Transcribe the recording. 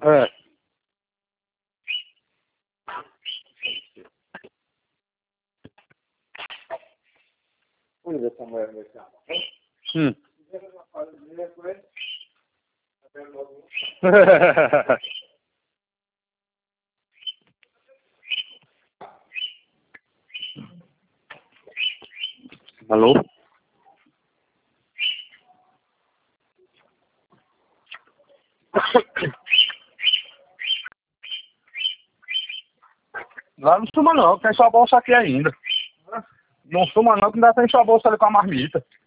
É. Vamos ver essa mulher vai ser. Alô? Lá não suma não, tem sua bolsa aqui ainda. Não suma não, que ainda tem sua bolsa ali com a marmita.